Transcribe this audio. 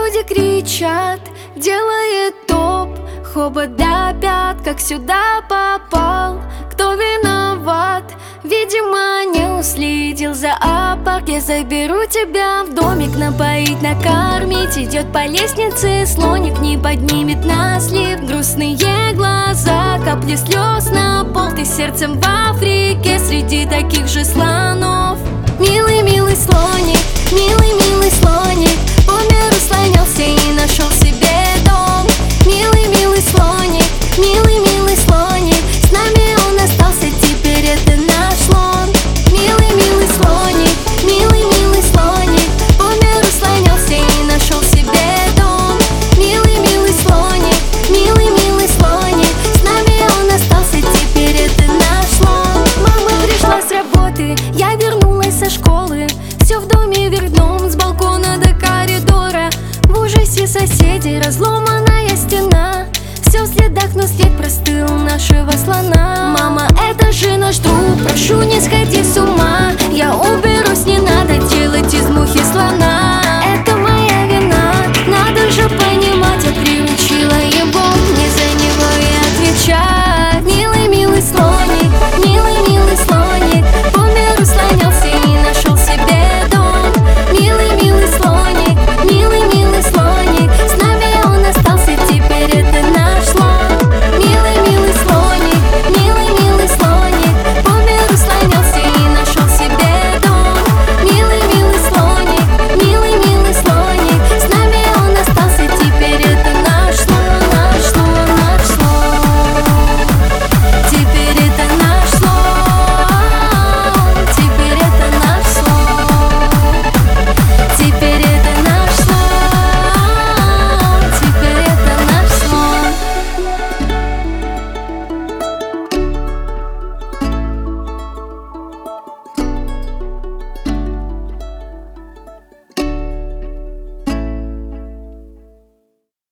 Люди кричат, делает топ, хобот до пят, как сюда попал. Кто виноват? Видимо, не уследил за зоопарк. Я заберу тебя в домик, напоить, накормить. Идет по лестнице слоник, не поднимет нас лифт. Грустные глаза, капли слез на пол. Ты сердцем в Африке среди таких же слонов. Милый, милый слоник, милый, милый слоник, по миру слонялся и нашел себе дом. Милый, милый слоник, милый, милый слоник, с нами он остался, теперь это наш слон. Милый, милый слоник, милый, милый слоник, по миру слонялся и нашел себе дом. Милый, милый слоник, милый, милый слоник, с нами он остался, теперь это наш слон. Мама пришла с работы, я вернулась со школы. Все в доме вверх дном, с балкона до коридора. В ужасе соседи, разломанная стена. Все в следах, но след простыл нашего слона. Мама, это же наш друг, прошу,